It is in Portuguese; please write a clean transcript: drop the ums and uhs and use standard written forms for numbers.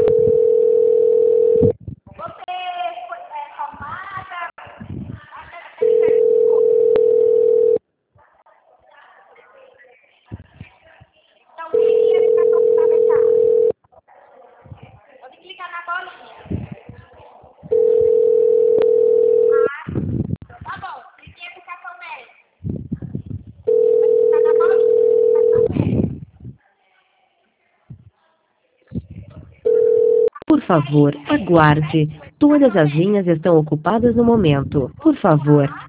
Então, clique ali para confirmar. Pode clicar na bolinha. Tá bom, clique em aplicação médica. Vai clicar na bolinha, aplicação médica. Por favor, aguarde. Todas as linhas estão ocupadas no momento. Por favor,